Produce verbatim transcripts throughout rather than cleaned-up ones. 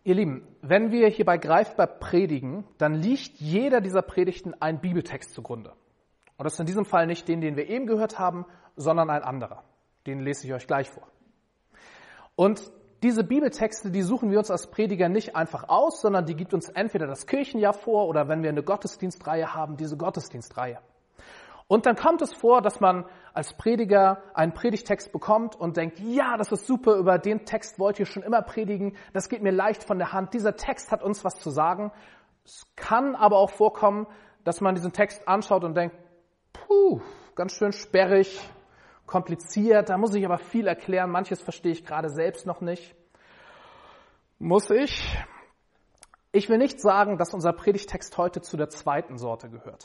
Ihr Lieben, wenn wir hier bei Greifbar predigen, dann liegt jeder dieser Predigten ein Bibeltext zugrunde. Und das ist in diesem Fall nicht den, den wir eben gehört haben, sondern ein anderer. Den lese ich euch gleich vor. Und diese Bibeltexte, die suchen wir uns als Prediger nicht einfach aus, sondern die gibt uns entweder das Kirchenjahr vor oder wenn wir eine Gottesdienstreihe haben, diese Gottesdienstreihe. Und dann kommt es vor, dass man als Prediger einen Predigtext bekommt und denkt, ja, das ist super, über den Text wollt ihr schon immer predigen, das geht mir leicht von der Hand, dieser Text hat uns was zu sagen. Es kann aber auch vorkommen, dass man diesen Text anschaut und denkt, puh, ganz schön sperrig, kompliziert, da muss ich aber viel erklären, manches verstehe ich gerade selbst noch nicht. Muss ich? Ich will nicht sagen, dass unser Predigtext heute zu der zweiten Sorte gehört.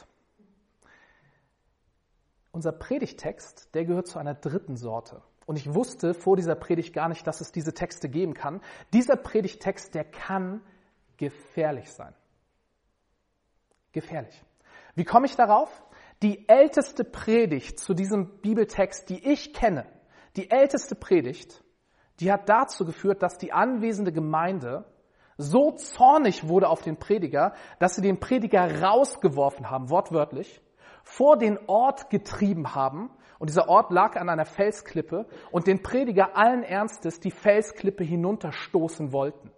Unser Predigtext, der gehört zu einer dritten Sorte. Und ich wusste vor dieser Predigt gar nicht, dass es diese Texte geben kann. Dieser Predigtext, der kann gefährlich sein. Gefährlich. Wie komme ich darauf? Die älteste Predigt zu diesem Bibeltext, die ich kenne, die älteste Predigt, die hat dazu geführt, dass die anwesende Gemeinde so zornig wurde auf den Prediger, dass sie den Prediger rausgeworfen haben, wortwörtlich, vor den Ort getrieben haben, und dieser Ort lag an einer Felsklippe, und den Prediger allen Ernstes die Felsklippe hinunterstoßen wollten.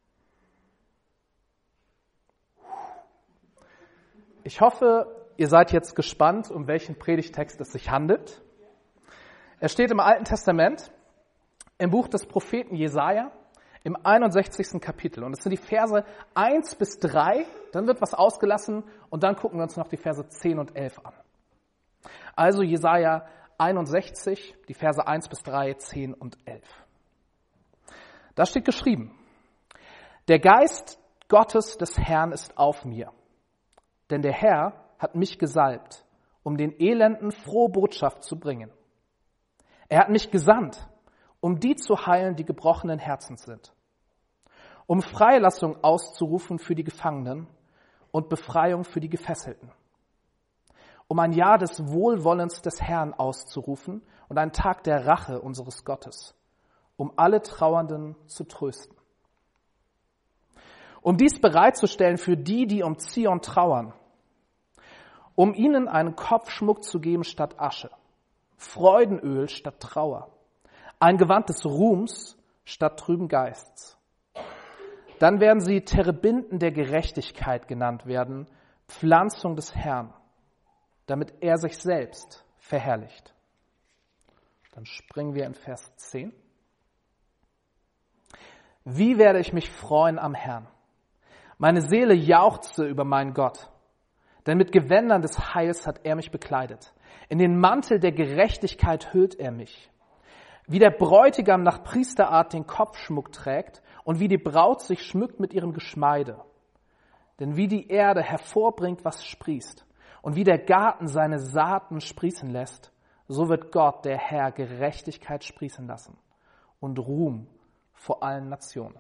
Ich hoffe, ihr seid jetzt gespannt, um welchen Predigtext es sich handelt. Er steht im Alten Testament, im Buch des Propheten Jesaja, im einundsechzigsten Kapitel. Und es sind die Verse eins bis drei, dann wird was ausgelassen und dann gucken wir uns noch die Verse zehn und elf an. Also Jesaja einundsechzig, die Verse eins bis drei, zehn und elf. Da steht geschrieben: Der Geist Gottes des Herrn ist auf mir, denn der Herr hat mich gesalbt, um den Elenden frohe Botschaft zu bringen. Er hat mich gesandt, um die zu heilen, die gebrochenen Herzens sind, um Freilassung auszurufen für die Gefangenen und Befreiung für die Gefesselten, um ein Jahr des Wohlwollens des Herrn auszurufen und einen Tag der Rache unseres Gottes, um alle Trauernden zu trösten, um dies bereitzustellen für die, die um Zion trauern, um ihnen einen Kopfschmuck zu geben statt Asche, Freudenöl statt Trauer, ein Gewand des Ruhms statt trüben Geists. Dann werden sie Terebinden der Gerechtigkeit genannt werden, Pflanzung des Herrn, damit er sich selbst verherrlicht. Dann springen wir in Vers zehn. Wie werde ich mich freuen am Herrn? Meine Seele jauchzte über meinen Gott, denn mit Gewändern des Heils hat er mich bekleidet. In den Mantel der Gerechtigkeit hüllt er mich. Wie der Bräutigam nach Priesterart den Kopfschmuck trägt und wie die Braut sich schmückt mit ihrem Geschmeide. Denn wie die Erde hervorbringt, was sprießt, und wie der Garten seine Saaten sprießen lässt, so wird Gott, der Herr, Gerechtigkeit sprießen lassen und Ruhm vor allen Nationen.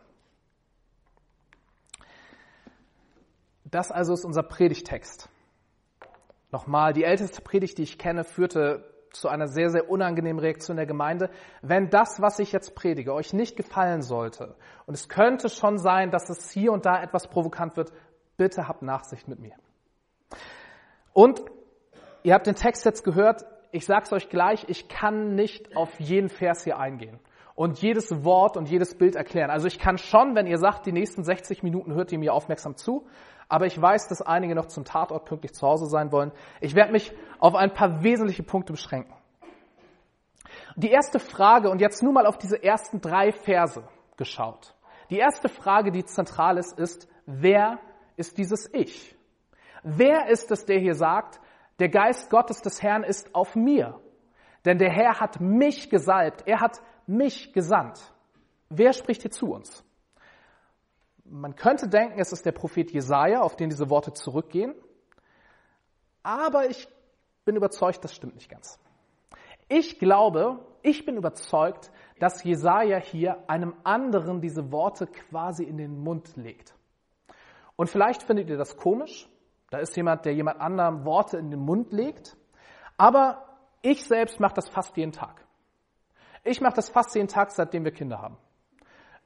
Das also ist unser Predigtext. Nochmal, die älteste Predigt, die ich kenne, führte zu einer sehr, sehr unangenehmen Reaktion der Gemeinde. Wenn das, was ich jetzt predige, euch nicht gefallen sollte, und es könnte schon sein, dass es hier und da etwas provokant wird, bitte habt Nachsicht mit mir. Und ihr habt den Text jetzt gehört, ich sage es euch gleich, ich kann nicht auf jeden Vers hier eingehen und jedes Wort und jedes Bild erklären. Also ich kann schon, wenn ihr sagt, die nächsten sechzig Minuten hört ihr mir aufmerksam zu, aber ich weiß, dass einige noch zum Tatort pünktlich zu Hause sein wollen. Ich werde mich auf ein paar wesentliche Punkte beschränken. Die erste Frage, und jetzt nur mal auf diese ersten drei Verse geschaut. Die erste Frage, die zentral ist, ist, wer ist dieses Ich? Wer ist es, der hier sagt, der Geist Gottes des Herrn ist auf mir? Denn der Herr hat mich gesalbt, er hat mich gesandt. Wer spricht hier zu uns? Man könnte denken, es ist der Prophet Jesaja, auf den diese Worte zurückgehen. Aber ich bin überzeugt, das stimmt nicht ganz. Ich glaube, ich bin überzeugt, dass Jesaja hier einem anderen diese Worte quasi in den Mund legt. Und vielleicht findet ihr das komisch. Da ist jemand, der jemand anderem Worte in den Mund legt. Aber ich selbst mache das fast jeden Tag. Ich mache das fast jeden Tag, seitdem wir Kinder haben.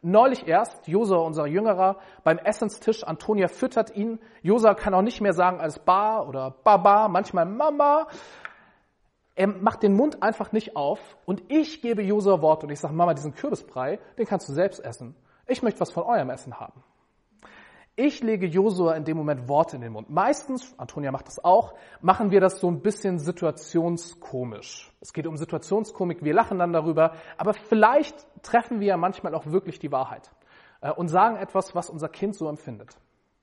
Neulich erst, Josua, unser Jüngerer, beim Essenstisch, Antonia füttert ihn. Josua kann auch nicht mehr sagen als Ba oder Baba, manchmal Mama. Er macht den Mund einfach nicht auf und ich gebe Josua Wort und ich sage, Mama, diesen Kürbisbrei, den kannst du selbst essen. Ich möchte was von eurem Essen haben. Ich lege Josua in dem Moment Worte in den Mund. Meistens, Antonia macht das auch, machen wir das so ein bisschen situationskomisch. Es geht um Situationskomik, wir lachen dann darüber, aber vielleicht treffen wir ja manchmal auch wirklich die Wahrheit und sagen etwas, was unser Kind so empfindet.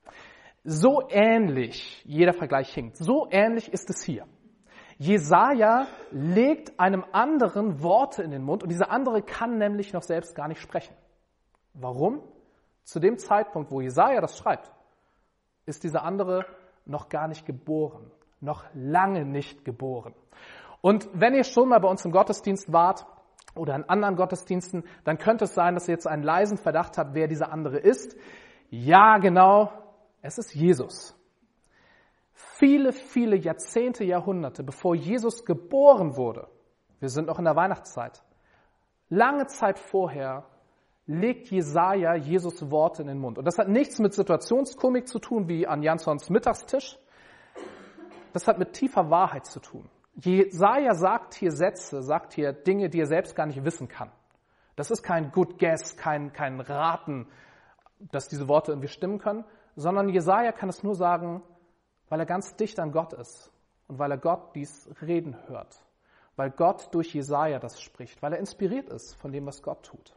So ähnlich, jeder Vergleich hinkt, so ähnlich ist es hier. Jesaja legt einem anderen Worte in den Mund und dieser andere kann nämlich noch selbst gar nicht sprechen. Warum? Zu dem Zeitpunkt, wo Jesaja das schreibt, ist dieser andere noch gar nicht geboren, noch lange nicht geboren. Und wenn ihr schon mal bei uns im Gottesdienst wart oder in anderen Gottesdiensten, dann könnte es sein, dass ihr jetzt einen leisen Verdacht habt, wer dieser andere ist. Ja, genau, es ist Jesus. Viele, viele Jahrzehnte, Jahrhunderte, bevor Jesus geboren wurde, wir sind noch in der Weihnachtszeit, lange Zeit vorher, legt Jesaja Jesus Worte in den Mund. Und das hat nichts mit Situationskomik zu tun, wie an Jansons Mittagstisch. Das hat mit tiefer Wahrheit zu tun. Jesaja sagt hier Sätze, sagt hier Dinge, die er selbst gar nicht wissen kann. Das ist kein Good Guess, kein, kein Raten, dass diese Worte irgendwie stimmen können, sondern Jesaja kann es nur sagen, weil er ganz dicht an Gott ist und weil er Gott dies reden hört. Weil Gott durch Jesaja das spricht, weil er inspiriert ist von dem, was Gott tut.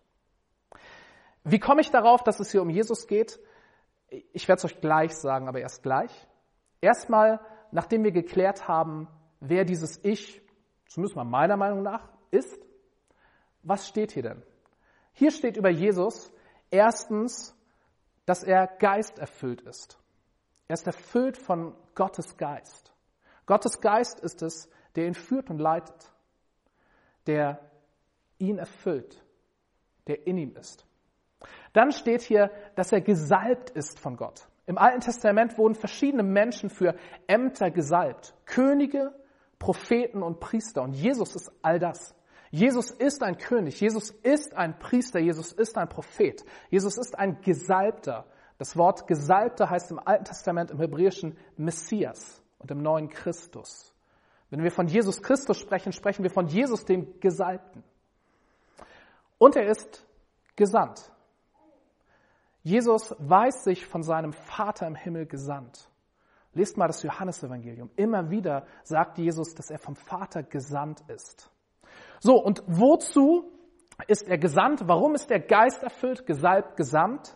Wie komme ich darauf, dass es hier um Jesus geht? Ich werde es euch gleich sagen, aber erst gleich. Erstmal, nachdem wir geklärt haben, wer dieses Ich, zumindest mal meiner Meinung nach, ist, was steht hier denn? Hier steht über Jesus erstens, dass er geisterfüllt ist. Er ist erfüllt von Gottes Geist. Gottes Geist ist es, der ihn führt und leitet, der ihn erfüllt, der in ihm ist. Dann steht hier, dass er gesalbt ist von Gott. Im Alten Testament wurden verschiedene Menschen für Ämter gesalbt. Könige, Propheten und Priester. Und Jesus ist all das. Jesus ist ein König, Jesus ist ein Priester, Jesus ist ein Prophet. Jesus ist ein Gesalbter. Das Wort Gesalbter heißt im Alten Testament im Hebräischen Messias und im Neuen Christus. Wenn wir von Jesus Christus sprechen, sprechen wir von Jesus, dem Gesalbten. Und er ist gesandt. Jesus weiß sich von seinem Vater im Himmel gesandt. Lest mal das Johannesevangelium. Immer wieder sagt Jesus, dass er vom Vater gesandt ist. So, und wozu ist er gesandt? Warum ist er geisterfüllt, gesalbt, gesandt?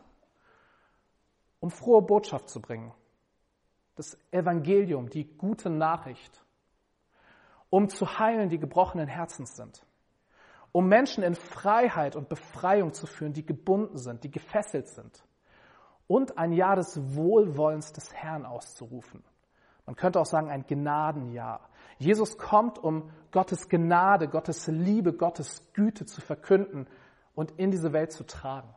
Um frohe Botschaft zu bringen. Das Evangelium, die gute Nachricht. Um zu heilen, die gebrochenen Herzens sind. Um Menschen in Freiheit und Befreiung zu führen, die gebunden sind, die gefesselt sind. Und ein Jahr des Wohlwollens des Herrn auszurufen. Man könnte auch sagen, ein Gnadenjahr. Jesus kommt, um Gottes Gnade, Gottes Liebe, Gottes Güte zu verkünden und in diese Welt zu tragen.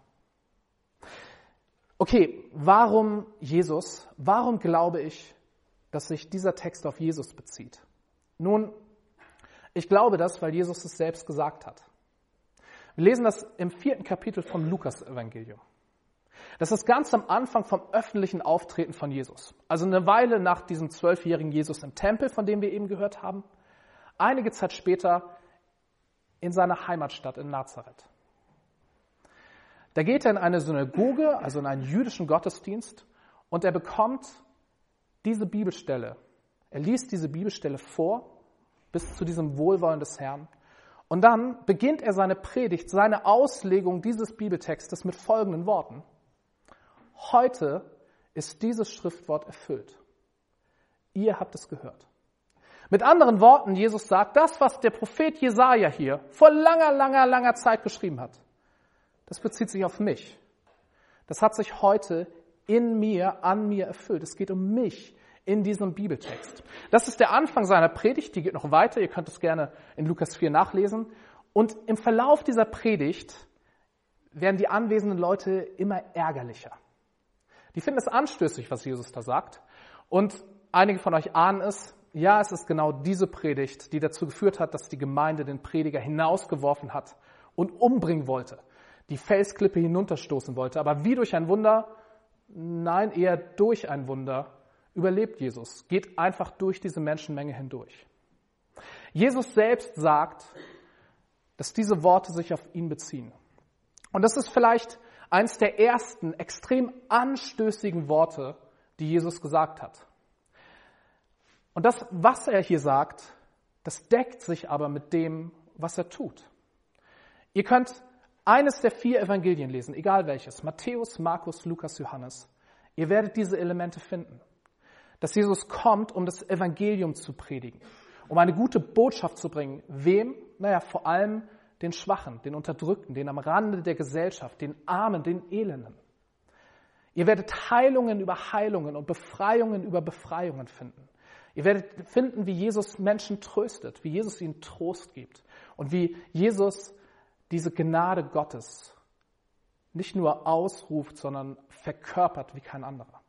Okay, warum Jesus? Warum glaube ich, dass sich dieser Text auf Jesus bezieht? Nun, ich glaube das, weil Jesus es selbst gesagt hat. Wir lesen das im vierten Kapitel vom Lukas-Evangelium. Das ist ganz am Anfang vom öffentlichen Auftreten von Jesus. Also eine Weile nach diesem zwölfjährigen Jesus im Tempel, von dem wir eben gehört haben. Einige Zeit später in seiner Heimatstadt in Nazareth. Da geht er in eine Synagoge, also in einen jüdischen Gottesdienst, und er bekommt diese Bibelstelle. Er liest diese Bibelstelle vor, bis zu diesem Wohlwollen des Herrn. Und dann beginnt er seine Predigt, seine Auslegung dieses Bibeltextes mit folgenden Worten. Heute ist dieses Schriftwort erfüllt. Ihr habt es gehört. Mit anderen Worten, Jesus sagt, das, was der Prophet Jesaja hier vor langer, langer, langer Zeit geschrieben hat, das bezieht sich auf mich. Das hat sich heute in mir, an mir erfüllt. Es geht um mich in diesem Bibeltext. Das ist der Anfang seiner Predigt, die geht noch weiter, ihr könnt es gerne in Lukas vier nachlesen. Und im Verlauf dieser Predigt werden die anwesenden Leute immer ärgerlicher. Die finden es anstößig, was Jesus da sagt. Und einige von euch ahnen es, ja, es ist genau diese Predigt, die dazu geführt hat, dass die Gemeinde den Prediger hinausgeworfen hat und umbringen wollte. die Felsklippe hinunterstoßen wollte. Aber wie durch ein Wunder, nein, eher durch ein Wunder, überlebt Jesus, geht einfach durch diese Menschenmenge hindurch. Jesus selbst sagt, dass diese Worte sich auf ihn beziehen. Und das ist vielleicht eines der ersten extrem anstößigen Worte, die Jesus gesagt hat. Und das, was er hier sagt, das deckt sich aber mit dem, was er tut. Ihr könnt eines der vier Evangelien lesen, egal welches, Matthäus, Markus, Lukas, Johannes. Ihr werdet diese Elemente finden. Dass Jesus kommt, um das Evangelium zu predigen, um eine gute Botschaft zu bringen. Wem? Naja, vor allem den Schwachen, den Unterdrückten, den am Rande der Gesellschaft, den Armen, den Elenden. Ihr werdet Heilungen über Heilungen und Befreiungen über Befreiungen finden. Ihr werdet finden, wie Jesus Menschen tröstet, wie Jesus ihnen Trost gibt und wie Jesus diese Gnade Gottes nicht nur ausruft, sondern verkörpert wie kein anderer.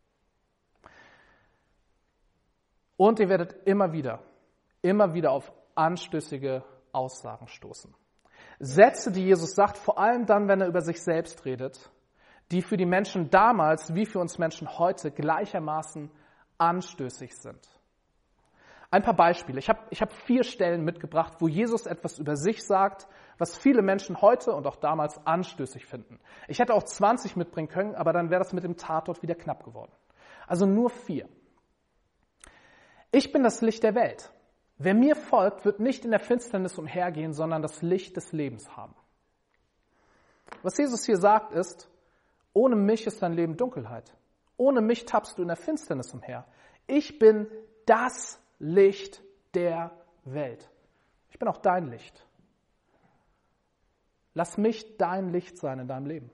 Und ihr werdet immer wieder, immer wieder auf anstößige Aussagen stoßen. Sätze, die Jesus sagt, vor allem dann, wenn er über sich selbst redet, die für die Menschen damals wie für uns Menschen heute gleichermaßen anstößig sind. Ein paar Beispiele. Ich habe ich hab vier Stellen mitgebracht, wo Jesus etwas über sich sagt, was viele Menschen heute und auch damals anstößig finden. Ich hätte auch zwanzig mitbringen können, aber dann wäre das mit dem Tatort wieder knapp geworden. Also nur vier. Ich bin das Licht der Welt. Wer mir folgt, wird nicht in der Finsternis umhergehen, sondern das Licht des Lebens haben. Was Jesus hier sagt ist, ohne mich ist dein Leben Dunkelheit. Ohne mich tappst du in der Finsternis umher. Ich bin das Licht der Welt. Ich bin auch dein Licht. Lass mich dein Licht sein in deinem Leben.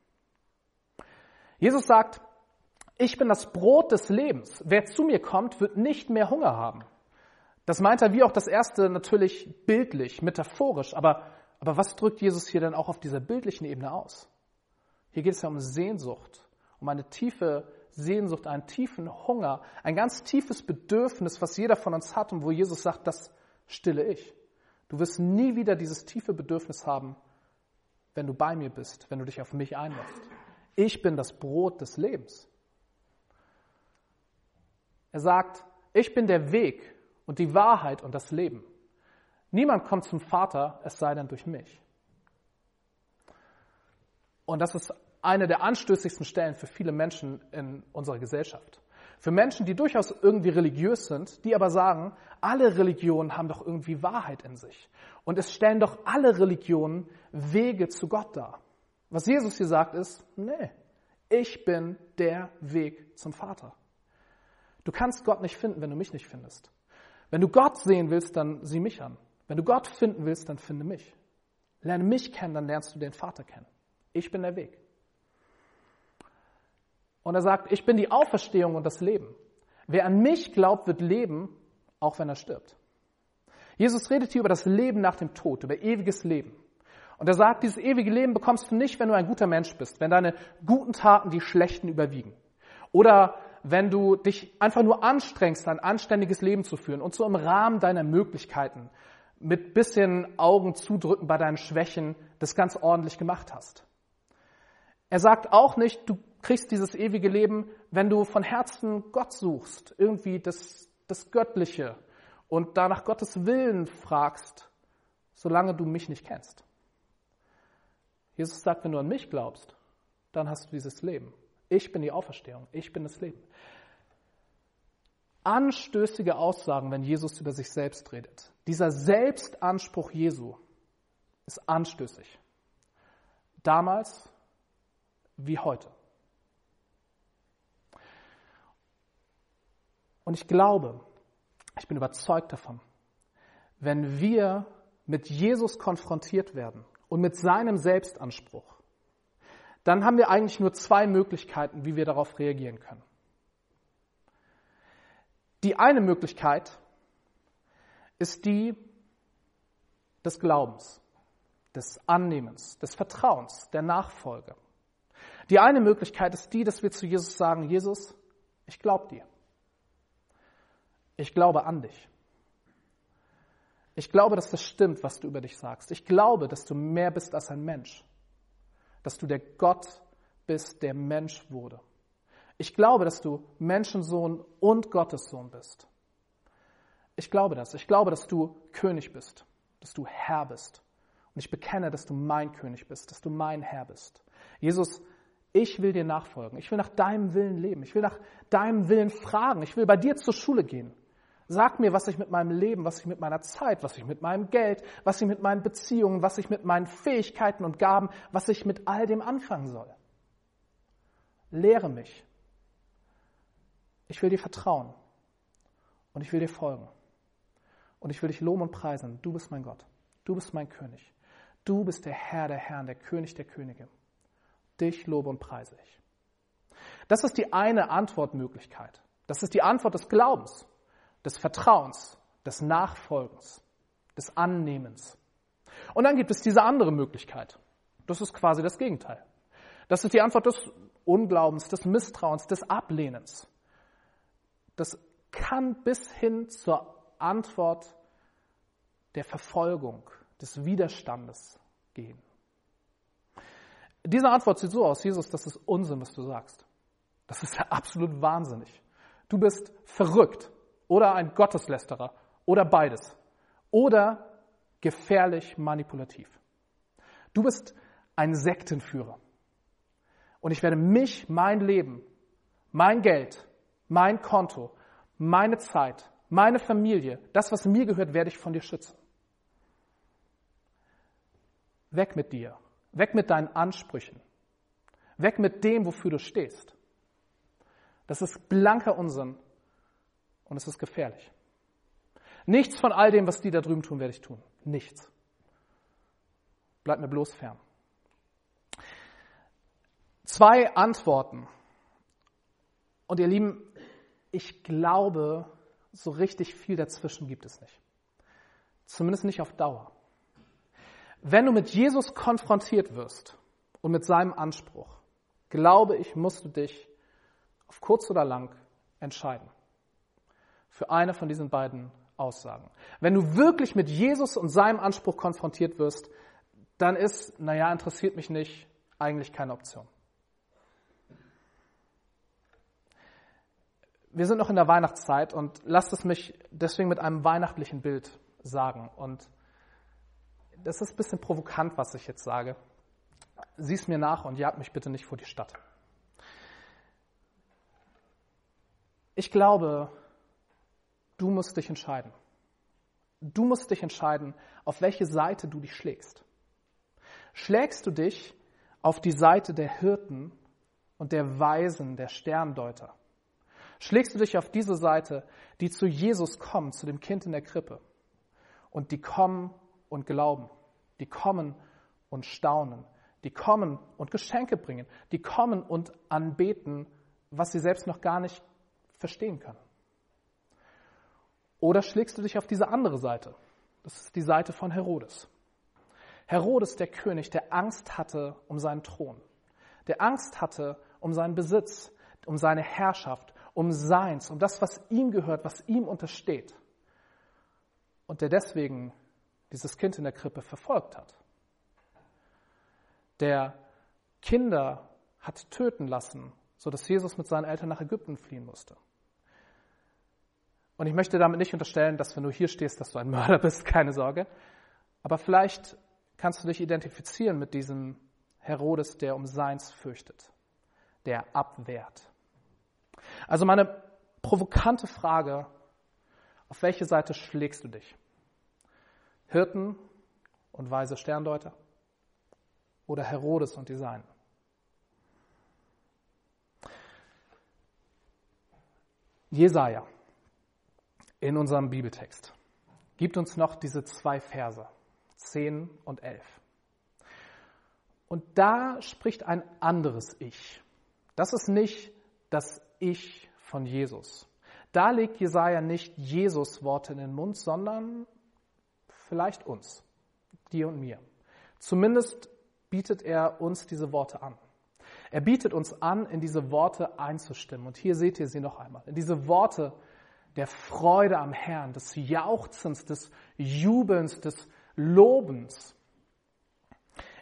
Jesus sagt, ich bin das Brot des Lebens. Wer zu mir kommt, wird nicht mehr Hunger haben. Das meint er wie auch das erste natürlich bildlich, metaphorisch. Aber, aber was drückt Jesus hier denn auch auf dieser bildlichen Ebene aus? Hier geht es ja um Sehnsucht, um eine tiefe Sehnsucht, einen tiefen Hunger, ein ganz tiefes Bedürfnis, was jeder von uns hat und wo Jesus sagt, das stille ich. Du wirst nie wieder dieses tiefe Bedürfnis haben, wenn du bei mir bist, wenn du dich auf mich einlässt. Ich bin das Brot des Lebens. Er sagt, ich bin der Weg und die Wahrheit und das Leben. Niemand kommt zum Vater, es sei denn durch mich. Und das ist eine der anstößigsten Stellen für viele Menschen in unserer Gesellschaft. Für Menschen, die durchaus irgendwie religiös sind, die aber sagen, alle Religionen haben doch irgendwie Wahrheit in sich. Und es stellen doch alle Religionen Wege zu Gott dar. Was Jesus hier sagt ist, nee, ich bin der Weg zum Vater. Du kannst Gott nicht finden, wenn du mich nicht findest. Wenn du Gott sehen willst, dann sieh mich an. Wenn du Gott finden willst, dann finde mich. Lerne mich kennen, dann lernst du den Vater kennen. Ich bin der Weg. Und er sagt, ich bin die Auferstehung und das Leben. Wer an mich glaubt, wird leben, auch wenn er stirbt. Jesus redet hier über das Leben nach dem Tod, über ewiges Leben. Und er sagt, dieses ewige Leben bekommst du nicht, wenn du ein guter Mensch bist, wenn deine guten Taten die schlechten überwiegen. Oder wenn du dich einfach nur anstrengst, ein anständiges Leben zu führen und so im Rahmen deiner Möglichkeiten mit bisschen Augen zudrücken bei deinen Schwächen das ganz ordentlich gemacht hast. Er sagt auch nicht, du kriegst dieses ewige Leben, wenn du von Herzen Gott suchst, irgendwie das, das Göttliche und danach Gottes Willen fragst, solange du mich nicht kennst. Jesus sagt, wenn du an mich glaubst, dann hast du dieses Leben. Ich bin die Auferstehung, ich bin das Leben. Anstößige Aussagen, wenn Jesus über sich selbst redet. Dieser Selbstanspruch Jesu ist anstößig. Damals wie heute. Und ich glaube, ich bin überzeugt davon, wenn wir mit Jesus konfrontiert werden und mit seinem Selbstanspruch, dann haben wir eigentlich nur zwei Möglichkeiten, wie wir darauf reagieren können. Die eine Möglichkeit ist die des Glaubens, des Annehmens, des Vertrauens, der Nachfolge. Die eine Möglichkeit ist die, dass wir zu Jesus sagen, Jesus, ich glaube dir. Ich glaube an dich. Ich glaube, dass das stimmt, was du über dich sagst. Ich glaube, dass du mehr bist als ein Mensch. dass du der Gott bist, der Mensch wurde. Ich glaube, dass du Menschensohn und Gottessohn bist. Ich glaube das. Ich glaube, dass du König bist, dass du Herr bist. Und ich bekenne, dass du mein König bist, dass du mein Herr bist. Jesus, ich will dir nachfolgen. Ich will nach deinem Willen leben. Ich will nach deinem Willen fragen. Ich will bei dir zur Schule gehen. Sag mir, was ich mit meinem Leben, was ich mit meiner Zeit, was ich mit meinem Geld, was ich mit meinen Beziehungen, was ich mit meinen Fähigkeiten und Gaben, was ich mit all dem anfangen soll. Lehre mich. Ich will dir vertrauen und ich will dir folgen. Und ich will dich loben und preisen. Du bist mein Gott. Du bist mein König. Du bist der Herr der Herren, der König der Könige. Dich lobe und preise ich. Das ist die eine Antwortmöglichkeit. Das ist die Antwort des Glaubens, des Vertrauens, des Nachfolgens, des Annehmens. Und dann gibt es diese andere Möglichkeit. Das ist quasi das Gegenteil. Das ist die Antwort des Unglaubens, des Misstrauens, des Ablehnens. Das kann bis hin zur Antwort der Verfolgung, des Widerstandes gehen. Diese Antwort sieht so aus: Jesus, das ist Unsinn, was du sagst. Das ist ja absolut wahnsinnig. Du bist verrückt oder ein Gotteslästerer oder beides oder gefährlich manipulativ. Du bist ein Sektenführer und ich werde mich, mein Leben, mein Geld, mein Konto, meine Zeit, meine Familie, das, was mir gehört, werde ich von dir schützen. Weg mit dir. Weg mit deinen Ansprüchen. Weg mit dem, wofür du stehst. Das ist blanker Unsinn und es ist gefährlich. Nichts von all dem, was die da drüben tun, werde ich tun. Nichts. Bleib mir bloß fern. Zwei Antworten. Und ihr Lieben, ich glaube, so richtig viel dazwischen gibt es nicht. Zumindest nicht auf Dauer. Wenn du mit Jesus konfrontiert wirst und mit seinem Anspruch, glaube ich, musst du dich auf kurz oder lang entscheiden. Für eine von diesen beiden Aussagen. Wenn du wirklich mit Jesus und seinem Anspruch konfrontiert wirst, dann ist, naja, interessiert mich nicht, eigentlich keine Option. Wir sind noch in der Weihnachtszeit und lasst es mich deswegen mit einem weihnachtlichen Bild sagen. Und das ist ein bisschen provokant, was ich jetzt sage. Sieh es mir nach und jag mich bitte nicht vor die Stadt. Ich glaube, du musst dich entscheiden. Du musst dich entscheiden, auf welche Seite du dich schlägst. Schlägst du dich auf die Seite der Hirten und der Weisen, der Sterndeuter? Schlägst du dich auf diese Seite, die zu Jesus kommen, zu dem Kind in der Krippe? Und die kommen und glauben, die kommen und staunen, die kommen und Geschenke bringen, die kommen und anbeten, was sie selbst noch gar nicht verstehen können. Oder schlägst du dich auf diese andere Seite? Das ist die Seite von Herodes. Herodes, der König, der Angst hatte um seinen Thron, der Angst hatte um seinen Besitz, um seine Herrschaft, um Seins, um das, was ihm gehört, was ihm untersteht. Und der deswegen dieses Kind in der Krippe verfolgt hat. Der Kinder hat töten lassen, sodass Jesus mit seinen Eltern nach Ägypten fliehen musste. Und ich möchte damit nicht unterstellen, dass wenn du hier stehst, dass du ein Mörder bist, keine Sorge. Aber vielleicht kannst du dich identifizieren mit diesem Herodes, der um Seins fürchtet, der abwehrt. Also meine provokante Frage: Auf welche Seite schlägst du dich? Hirten und weise Sterndeuter oder Herodes und die Seinen? Jesaja in unserem Bibeltext gibt uns noch diese zwei Verse, zehn und elf. Und da spricht ein anderes Ich. Das ist nicht das Ich von Jesus. Da legt Jesaja nicht Jesus Worte in den Mund, sondern vielleicht uns, dir und mir. Zumindest bietet er uns diese Worte an. Er bietet uns an, in diese Worte einzustimmen. Und hier seht ihr sie noch einmal. In diese Worte der Freude am Herrn, des Jauchzens, des Jubelns, des Lobens.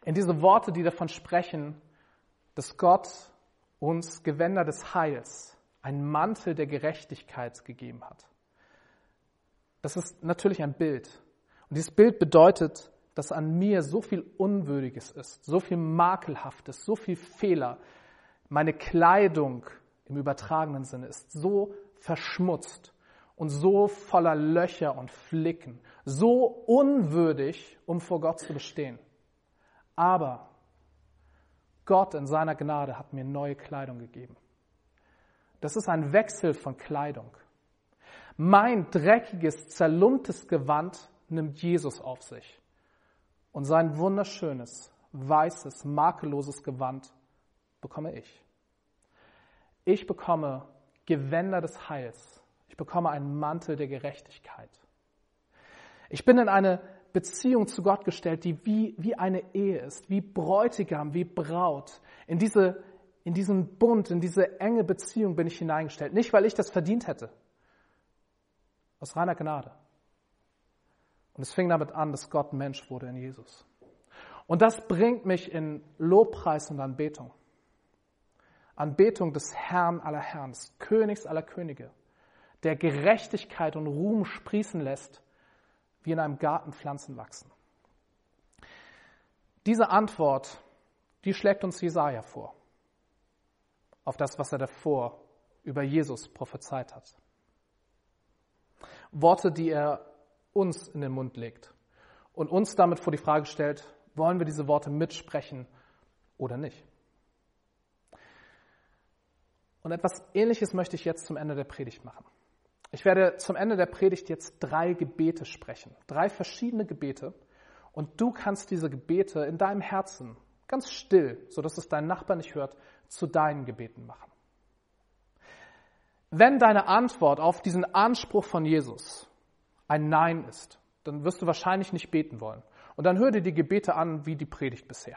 In diese Worte, die davon sprechen, dass Gott uns Gewänder des Heils, einen Mantel der Gerechtigkeit gegeben hat. Das ist natürlich ein Bild. Und dieses Bild bedeutet, dass an mir so viel Unwürdiges ist, so viel Makelhaftes, so viel Fehler. Meine Kleidung im übertragenen Sinne ist so verschmutzt und so voller Löcher und Flicken, so unwürdig, um vor Gott zu bestehen. Aber Gott in seiner Gnade hat mir neue Kleidung gegeben. Das ist ein Wechsel von Kleidung. Mein dreckiges, zerlumptes Gewand nimmt Jesus auf sich. Und sein wunderschönes, weißes, makelloses Gewand bekomme ich. Ich bekomme Gewänder des Heils. Ich bekomme einen Mantel der Gerechtigkeit. Ich bin in eine Beziehung zu Gott gestellt, die wie, wie eine Ehe ist, wie Bräutigam, wie Braut. In diese, in diesen Bund, in diese enge Beziehung bin ich hineingestellt. Nicht, weil ich das verdient hätte. Aus reiner Gnade. Und es fing damit an, dass Gott Mensch wurde in Jesus. Und das bringt mich in Lobpreis und Anbetung. Anbetung des Herrn aller Herren, des Königs aller Könige, der Gerechtigkeit und Ruhm sprießen lässt, wie in einem Garten Pflanzen wachsen. Diese Antwort, die schlägt uns Jesaja vor, auf das, was er davor über Jesus prophezeit hat. Worte, die er uns in den Mund legt und uns damit vor die Frage stellt, wollen wir diese Worte mitsprechen oder nicht? Und etwas Ähnliches möchte ich jetzt zum Ende der Predigt machen. Ich werde zum Ende der Predigt jetzt drei Gebete sprechen, drei verschiedene Gebete, und du kannst diese Gebete in deinem Herzen ganz still, sodass es dein Nachbar nicht hört, zu deinen Gebeten machen. Wenn deine Antwort auf diesen Anspruch von Jesus ein Nein ist, dann wirst du wahrscheinlich nicht beten wollen. Und dann hör dir die Gebete an wie die Predigt bisher.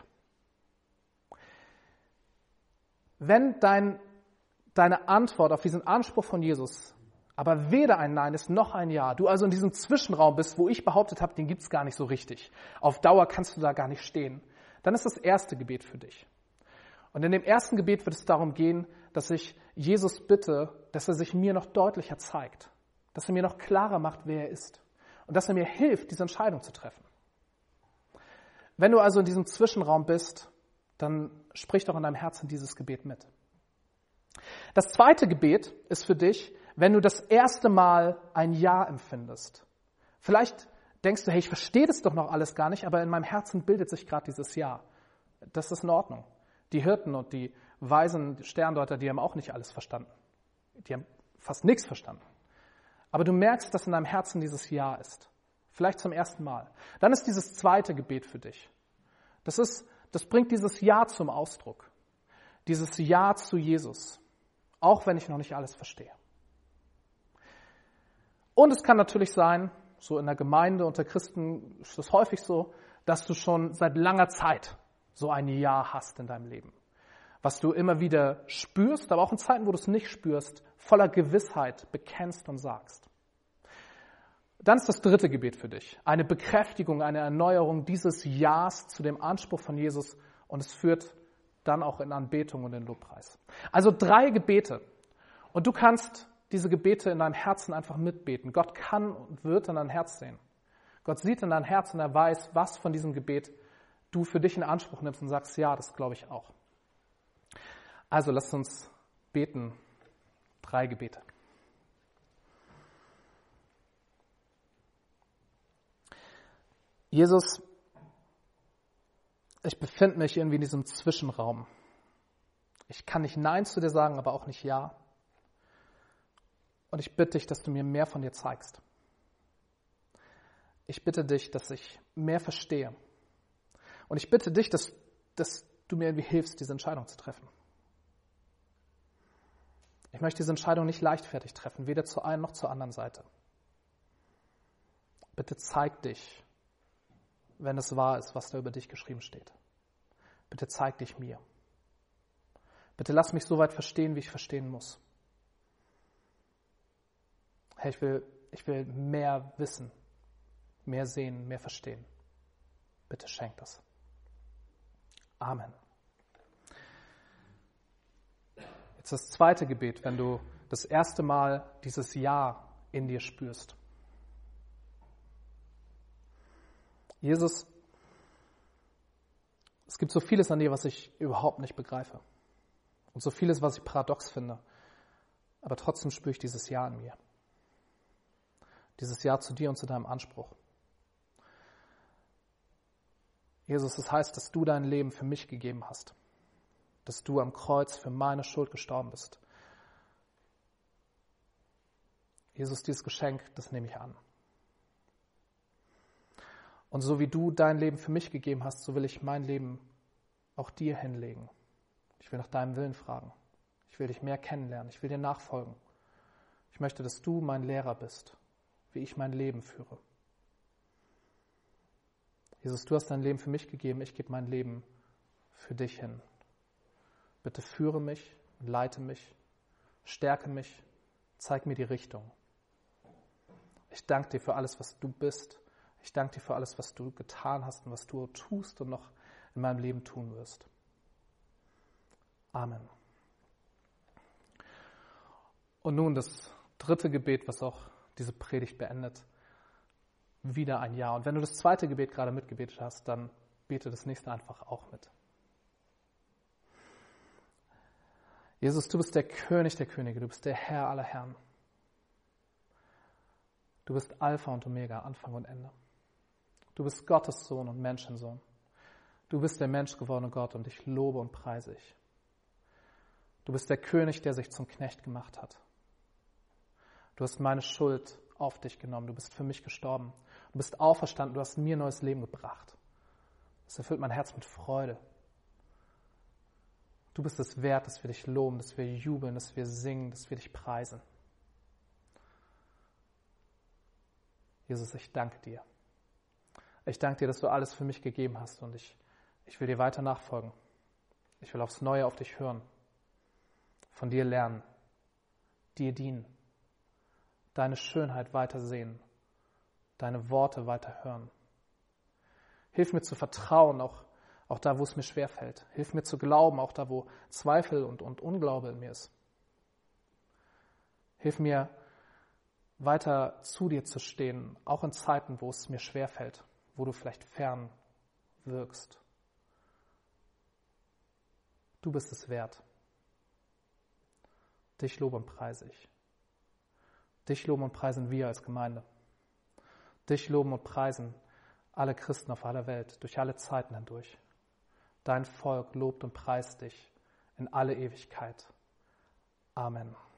Wenn dein, deine Antwort auf diesen Anspruch von Jesus aber weder ein Nein ist noch ein Ja, du also in diesem Zwischenraum bist, wo ich behauptet habe, den gibt's gar nicht so richtig. Auf Dauer kannst du da gar nicht stehen. Dann ist das erste Gebet für dich. Und in dem ersten Gebet wird es darum gehen, dass ich Jesus bitte, dass er sich mir noch deutlicher zeigt, dass er mir noch klarer macht, wer er ist und dass er mir hilft, diese Entscheidung zu treffen. Wenn du also in diesem Zwischenraum bist, dann sprich doch in deinem Herzen dieses Gebet mit. Das zweite Gebet ist für dich, wenn du das erste Mal ein Ja empfindest. Vielleicht denkst du, hey, ich verstehe das doch noch alles gar nicht, aber in meinem Herzen bildet sich gerade dieses Ja. Das ist in Ordnung. Die Hirten und die weisen Sterndeuter, die haben auch nicht alles verstanden. Die haben fast nichts verstanden. Aber du merkst, dass in deinem Herzen dieses Ja ist. Vielleicht zum ersten Mal. Dann ist dieses zweite Gebet für dich. Das ist, das bringt dieses Ja zum Ausdruck. Dieses Ja zu Jesus. Auch wenn ich noch nicht alles verstehe. Und es kann natürlich sein, so in der Gemeinde unter Christen ist es häufig so, dass du schon seit langer Zeit so ein Ja hast in deinem Leben. Was du immer wieder spürst, aber auch in Zeiten, wo du es nicht spürst, voller Gewissheit bekennst und sagst. Dann ist das dritte Gebet für dich. Eine Bekräftigung, eine Erneuerung dieses Ja's zu dem Anspruch von Jesus, und es führt dann auch in Anbetung und in Lobpreis. Also drei Gebete. Und du kannst diese Gebete in deinem Herzen einfach mitbeten. Gott kann und wird in dein Herz sehen. Gott sieht in dein Herz und er weiß, was von diesem Gebet du für dich in Anspruch nimmst und sagst, ja, das glaube ich auch. Also lasst uns beten. Drei Gebete. Jesus, ich befinde mich irgendwie in diesem Zwischenraum. Ich kann nicht Nein zu dir sagen, aber auch nicht Ja. Und ich bitte dich, dass du mir mehr von dir zeigst. Ich bitte dich, dass ich mehr verstehe. Und ich bitte dich, dass, dass du mir irgendwie hilfst, diese Entscheidung zu treffen. Ich möchte diese Entscheidung nicht leichtfertig treffen, weder zur einen noch zur anderen Seite. Bitte zeig dich, wenn es wahr ist, was da über dich geschrieben steht. Bitte zeig dich mir. Bitte lass mich so weit verstehen, wie ich verstehen muss. Herr, ich will, ich will mehr wissen, mehr sehen, mehr verstehen. Bitte schenk das. Amen. Jetzt das zweite Gebet, wenn du das erste Mal dieses Ja in dir spürst. Jesus, es gibt so vieles an dir, was ich überhaupt nicht begreife. Und so vieles, was ich paradox finde. Aber trotzdem spüre ich dieses Ja in mir. Dieses Ja zu dir und zu deinem Anspruch. Jesus, das heißt, dass du dein Leben für mich gegeben hast. Dass du am Kreuz für meine Schuld gestorben bist. Jesus, dieses Geschenk, das nehme ich an. Und so wie du dein Leben für mich gegeben hast, so will ich mein Leben auch dir hinlegen. Ich will nach deinem Willen fragen. Ich will dich mehr kennenlernen. Ich will dir nachfolgen. Ich möchte, dass du mein Lehrer bist, wie ich mein Leben führe. Jesus, du hast dein Leben für mich gegeben. Ich gebe mein Leben für dich hin. Bitte führe mich, leite mich, stärke mich, zeig mir die Richtung. Ich danke dir für alles, was du bist. Ich danke dir für alles, was du getan hast und was du tust und noch in meinem Leben tun wirst. Amen. Und nun das dritte Gebet, was auch diese Predigt beendet. Wieder ein Ja. Und wenn du das zweite Gebet gerade mitgebetet hast, dann bete das nächste einfach auch mit. Jesus, du bist der König der Könige, du bist der Herr aller Herren. Du bist Alpha und Omega, Anfang und Ende. Du bist Gottes Sohn und Menschensohn. Du bist der menschgewordene Gott und ich lobe und preise dich. Du bist der König, der sich zum Knecht gemacht hat. Du hast meine Schuld auf dich genommen. Du bist für mich gestorben. Du bist auferstanden. Du hast mir neues Leben gebracht. Das erfüllt mein Herz mit Freude. Du bist es wert, dass wir dich loben, dass wir jubeln, dass wir singen, dass wir dich preisen. Jesus, ich danke dir. Ich danke dir, dass du alles für mich gegeben hast und ich, ich will dir weiter nachfolgen. Ich will aufs Neue auf dich hören, von dir lernen, dir dienen, deine Schönheit weiter sehen, deine Worte weiter hören. Hilf mir zu vertrauen, auch, auch da, wo es mir schwerfällt. Hilf mir zu glauben, auch da, wo Zweifel und, und Unglaube in mir ist. Hilf mir, weiter zu dir zu stehen, auch in Zeiten, wo es mir schwerfällt, wo du vielleicht fern wirkst. Du bist es wert. Dich lobe und preise ich. Dich loben und preisen wir als Gemeinde. Dich loben und preisen alle Christen auf aller Welt, durch alle Zeiten hindurch. Dein Volk lobt und preist dich in alle Ewigkeit. Amen.